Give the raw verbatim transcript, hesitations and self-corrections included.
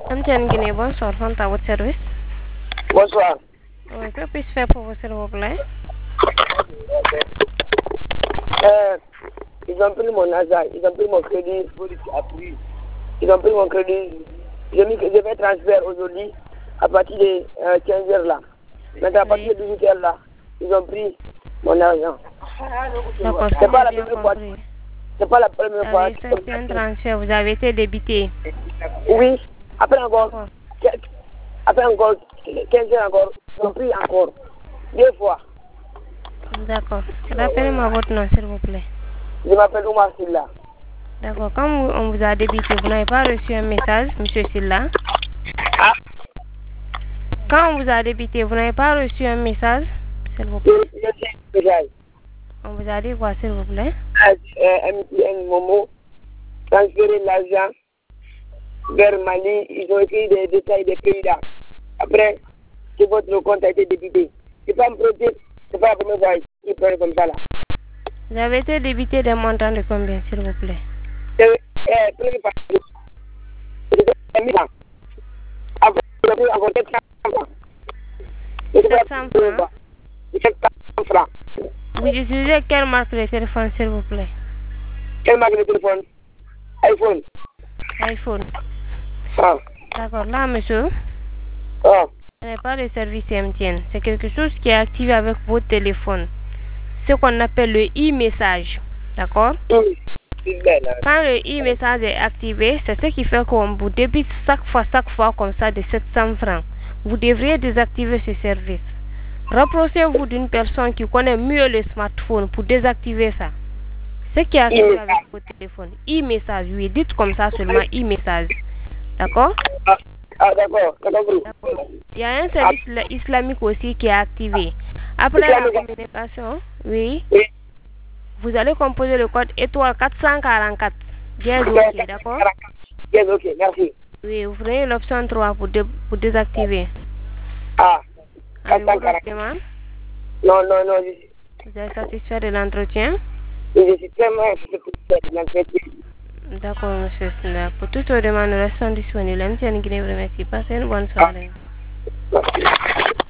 Amtienne Guinée, bonsoir, Fanta, à votre service. Bonsoir. Oui, que puis-je faire pour vous, s'il vous plaît? Euh, ils ont pris mon argent, ils ont pris mon crédit, ils ont pris mon crédit. Je, mis, je vais transférer aujourd'hui à partir de euh, quinze heures là. Maintenant, à partir de dix-huit heures là, ils ont pris mon argent. D'accord, c'est pas la première fois. C'est pas la première fois. C'est un transfert, vous avez été débité. Oui, après encore, après encore, quinze heures encore, ils ont pris encore, deux fois. D'accord. Rappelez-moi votre nom, s'il vous plaît. Je m'appelle Omar Silla. D'accord. Quand on vous a débité, vous n'avez pas reçu un message, monsieur Silla? Ah. Quand on vous a débité, vous n'avez pas reçu un message, s'il vous plaît? Message. On vous a dit quoi, s'il vous plaît? M T N Momo, transférer l'argent vers Mali. Ils ont écrit des détails des pays là. Après, que votre compte a été débité. C'est pas un projet, c'est pas la première fois qu'ils prennent comme ça là. Vous avez été débité d'un montant de combien, s'il vous plaît? C'est la première fois. C'est mille francs. Après, vous avez encore sept cents francs. sept cents francs? sept cents francs. Vous utilisez quelle marque de téléphone, s'il vous plaît? Quelle marque de téléphone? iPhone. iPhone. Ah. D'accord. Là, monsieur, ah. ce n'est pas le service M T N. C'est quelque chose qui est activé avec votre téléphone. Ce qu'on appelle le e-message. D'accord? Oui. Quand le e-message est activé, c'est ce qui fait qu'on vous débite chaque fois, chaque fois comme ça de sept cents francs. Vous devriez désactiver ce service. Rapprochez-vous d'une personne qui connaît mieux le smartphone pour désactiver ça. Ce qui est activé avec votre téléphone. E-message, oui, dites comme ça seulement e-message. D'accord? Ah, ah d'accord, d'accord. Il y a un service ah. islamique aussi qui est activé. Après la communication, oui, oui, vous allez composer le code étoile quatre cent quarante-quatre. Bien ok, d'accord? Bien ok, merci. Oui, vous prenez l'option trois pour, dé pour désactiver. Ah, quatre cent quarante-quatre. Non, non, non. Je... Vous êtes satisfait de l'entretien? Oui, je suis tellement satisfait de l'entretien. D'accord, monsieur Silla. Pour toutes vos demandes, nous restons disponibles. M T N Guinée vous remercie. Passez une bonne soirée. Ah. Merci.